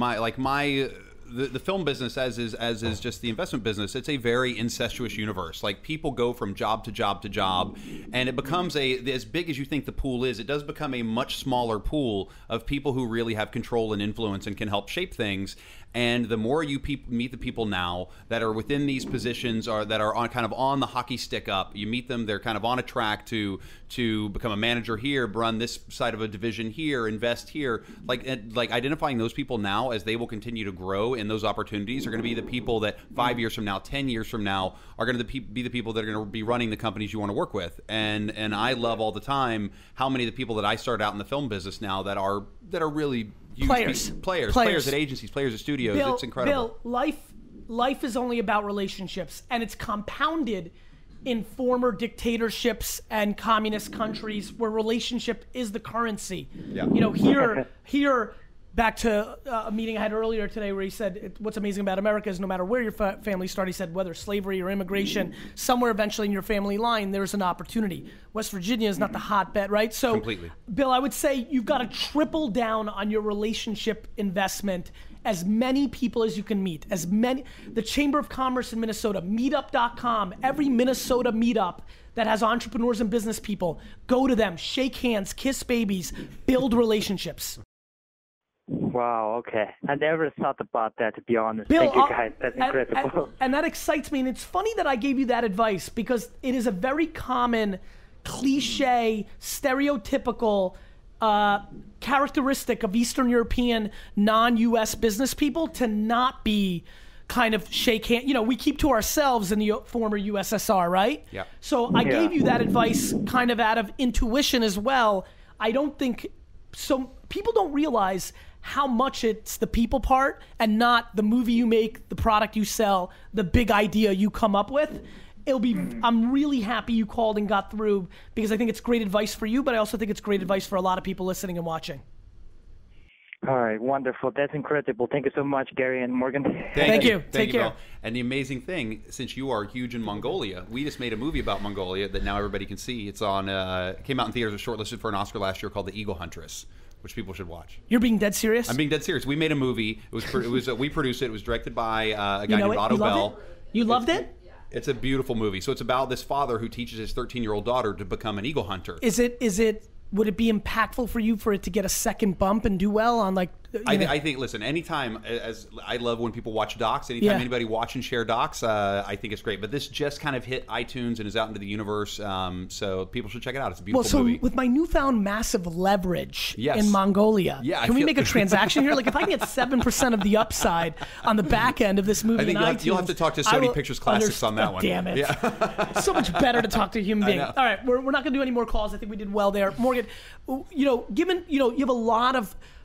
the film business as is just the investment business, it's a very incestuous universe. Like, people go from job to job to job, and it becomes as big as you think the pool is, it does become a much smaller pool of people who really have control and influence and can help shape things. And the more you meet the people now that are within these positions, or that are kind of on the hockey stick up, you meet them, they're kind of on a track to become a manager here, run this side of a division here, invest here. Like identifying those people now, as they will continue to grow in those opportunities, are going to be the people that 5 years from now, 10 years from now, are going to be the people that are going to be running the companies you want to work with. And I love all the time how many of the people that I started out in the film business now that are really players at agencies, players at studios. Bill, it's incredible. Bill, life is only about relationships, and it's compounded in former dictatorships and communist countries where relationship is the currency. Yeah. You know, here, back to a meeting I had earlier today where he said, what's amazing about America is no matter where your family started, he said, whether slavery or immigration, somewhere eventually in your family line, there's an opportunity. West Virginia is not the hotbed, right? So, completely. Bill, I would say you've got to triple down on your relationship investment. As many people as you can meet, the Chamber of Commerce in Minnesota, meetup.com, every Minnesota meetup that has entrepreneurs and business people, go to them, shake hands, kiss babies, build relationships. Wow, okay. I never thought about that, to be honest. Bill, thank you, guys. That's incredible. And that excites me. And it's funny that I gave you that advice, because it is a very common, cliche, stereotypical characteristic of Eastern European non-U.S. business people to not be kind of shake hand. You know, we keep to ourselves in the former USSR, right? Yeah. So I gave you that advice kind of out of intuition as well. I don't think so. People don't realize how much it's the people part and not the movie you make, the product you sell, the big idea you come up with. I'm really happy you called and got through, because I think it's great advice for you, but I also think it's great advice for a lot of people listening and watching. All right, wonderful. That's incredible. Thank you so much, Gary and Morgan. Thank you. Take care. Bill. And the amazing thing, since you are huge in Mongolia, we just made a movie about Mongolia that now everybody can see. It's on, came out in theaters, was shortlisted for an Oscar last year, called The Eagle Huntress, which people should watch. You're being dead serious? I'm being dead serious. We made a movie. We produced it. It was directed by a guy named Otto Bell. You loved it? It's a beautiful movie. So it's about this father who teaches his 13-year-old daughter to become an eagle hunter. Would it be impactful for you for it to get a second bump and do well on, like, I think, listen, anytime, as I love when people watch docs, anytime anybody watch and share docs, I think it's great. But this just kind of hit iTunes and is out into the universe, so people should check it out. It's a beautiful movie. With my newfound massive leverage in Mongolia, can we make a transaction here? Like, if I can get 7% of the upside on the back end of this movie, I think you'll have to talk to Sony Pictures Classics on that one. Damn it! Yeah. So much better to talk to a human being. All right, we're not going to do any more calls. I think we did well there, Morgan. You know, given you have a lot of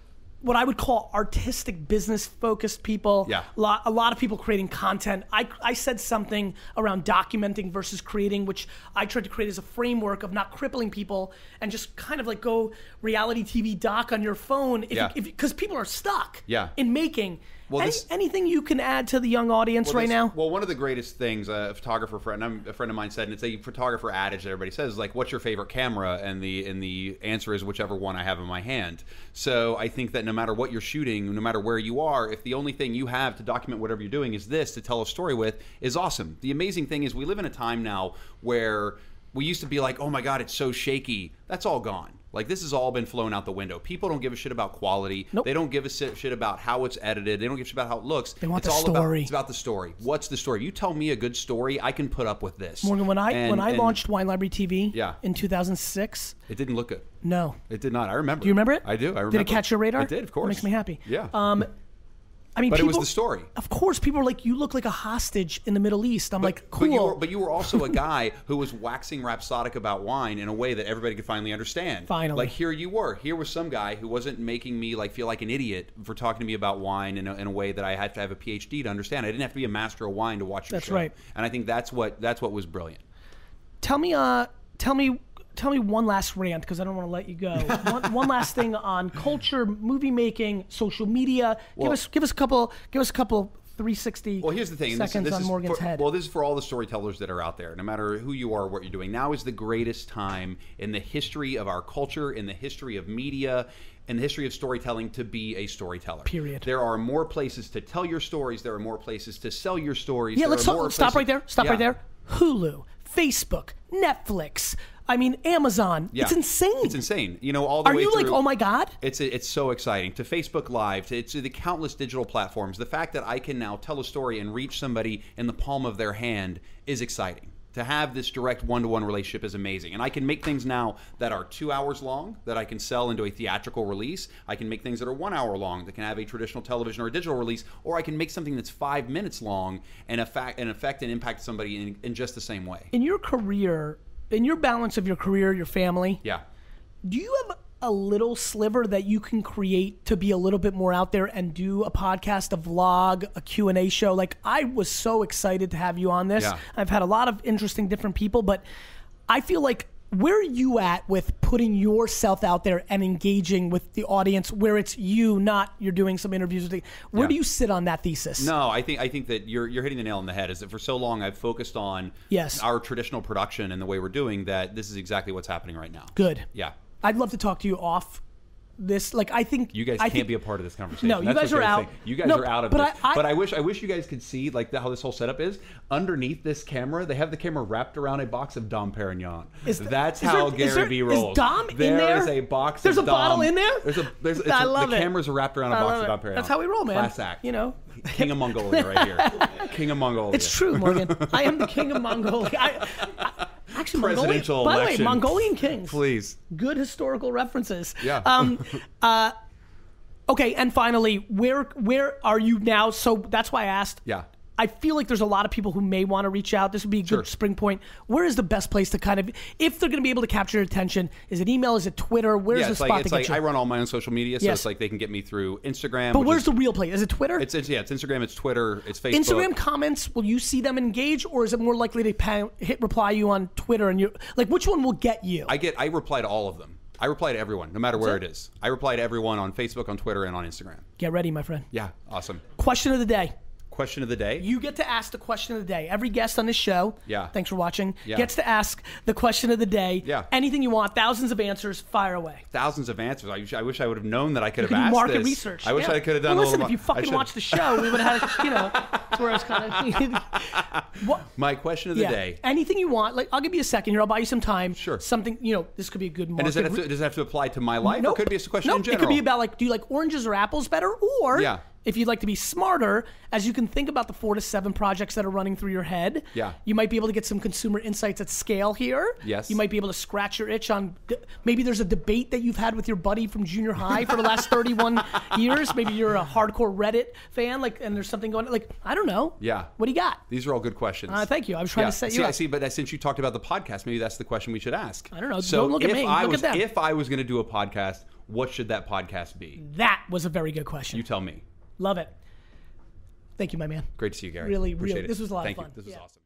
what I would call artistic, business-focused people. Yeah. A lot of people creating content. I said something around documenting versus creating, which I tried to create as a framework of not crippling people and just kind of like go reality TV doc on your phone because people are stuck in making. Well, anything you can add to the young audience right now? Well, one of the greatest things a photographer friend of mine said, and it's a photographer adage that everybody says, is like, what's your favorite camera? And the answer is whichever one I have in my hand. So I think that no matter what you're shooting, no matter where you are, if the only thing you have to document whatever you're doing is this to tell a story with, is awesome. The amazing thing is we live in a time now where we used to be like, oh my God, it's so shaky. That's all gone. Like, this has all been flown out the window. People don't give a shit about quality. Nope. They don't give a shit about how it's edited. They don't give a shit about how it looks. They want the story. It's about the story. What's the story? You tell me a good story, I can put up with this. Morgan, when I launched Wine Library TV in 2006, it didn't look good. No. It did not. I remember. Do you remember it? I do. I remember. Did it catch your radar? It did, of course. It makes me happy. Yeah. I mean, but it was the story. Of course, people were like, you look like a hostage in the Middle East. I'm like, cool. But you were also a guy who was waxing rhapsodic about wine in a way that everybody could finally understand. Finally. Like, here you were. Here was some guy who wasn't making me like feel like an idiot for talking to me about wine in a way that I had to have a PhD to understand. I didn't have to be a master of wine to watch your show. That's right. And I think that's what was brilliant. Tell me one last rant, because I don't want to let you go. one last thing on culture, movie making, social media. Give us a couple 360 well, here's the thing. seconds on Morgan's head. Well, this is for all the storytellers that are out there. No matter who you are, what you're doing. Now is the greatest time in the history of our culture, in the history of media, in the history of storytelling, to be a storyteller. Period. There are more places to tell your stories. There are more places to sell your stories. Yeah, let's stop right there. Stop right there. Hulu, Facebook, Netflix. I mean, Amazon. Yeah. It's insane. It's insane. You know, all the way Are you through, like, oh my God? It's so exciting. To Facebook Live, to the countless digital platforms, the fact that I can now tell a story and reach somebody in the palm of their hand is exciting. To have this direct one-to-one relationship is amazing. And I can make things now that are 2 hours long that I can sell into a theatrical release. I can make things that are 1 hour long that can have a traditional television or a digital release. Or I can make something that's 5 minutes long and affect and impact somebody in just the same way. In your career, in your balance of your career, your family, do you have a little sliver that you can create to be a little bit more out there and do a podcast, a vlog, a Q&A show? Like, I was so excited to have you on this. I've had a lot of interesting different people, but I feel like, where are you at with putting yourself out there and engaging with the audience, where it's you, not you're doing some interviews? Where do you sit on that thesis? No, I think that you're hitting the nail on the head. Is that for so long I've focused on our traditional production and the way we're doing that. This is exactly what's happening right now. Good. Yeah. I'd love to talk to you off this. Like, I think you guys can't be a part of this conversation. No, you guys are out. You guys are out of this. But I wish you guys could see like how this whole setup is. Underneath this camera, they have the camera wrapped around a box of Dom Perignon. That's how Gary Vee rolls. Is Dom in there? There is a box. There's a bottle in there. I love it. The cameras are wrapped around a box of Dom Perignon. That's how we roll, man. Class act. You know, King of Mongolia right here. King of Mongolia. It's true, Morgan. I am the King of Mongolia. Actually, presidential election. By the way, Mongolian kings. Please. Good historical references. Yeah. Okay, and finally, where are you now? So that's why I asked. Yeah. I feel like there's a lot of people who may want to reach out. This would be a good spring point. Where is the best place to kind of, if they're going to be able to capture your attention? Is it email? Is it Twitter? Where's the spot to get you? I run all my own social media, so it's like they can get me through Instagram. But where's the real place? Is it Twitter? It's Instagram, it's Twitter, it's Facebook. Instagram comments, will you see them engage, or is it more likely to hit reply you on Twitter? And like, which one will get you? I reply to all of them. I reply to everyone, no matter where it is. I reply to everyone on Facebook, on Twitter, and on Instagram. Get ready, my friend. Yeah, awesome. Question of the day. Question of the day? You get to ask the question of the day. Every guest on this show, thanks for watching, gets to ask the question of the day. Yeah. Anything you want, thousands of answers, fire away. Thousands of answers. I wish I would have known that I could have asked market this. Research. I wish I could have done a little more. Listen, if you fucking watched the show, we would have had, that's where I was kind of. My question of the day. Anything you want. Like, I'll give you a second here. I'll buy you some time. Sure. Something, this could be a good market. And does it have to apply to my life? Nope. Or could it be a question in general? It could be about, like, do you like oranges or apples better? Or if you'd like to be smarter, as you can think about the 4 to 7 projects that are running through your head, you might be able to get some consumer insights at scale here. Yes. You might be able to scratch your itch on, maybe there's a debate that you've had with your buddy from junior high for the last 31 years. Maybe you're a hardcore Reddit fan, and there's something going on. Like, I don't know. Yeah. What do you got? These are all good questions. Thank you. I was trying to set you up. I see, but since you talked about the podcast, maybe that's the question we should ask. I don't know. So don't look at me. Look at them. If I was going to do a podcast, what should that podcast be? That was a very good question. You tell me. Love it. Thank you, my man. Great to see you, Gary. Really, Appreciate really. it. This was a lot Thank of fun. You. This was Yeah. awesome.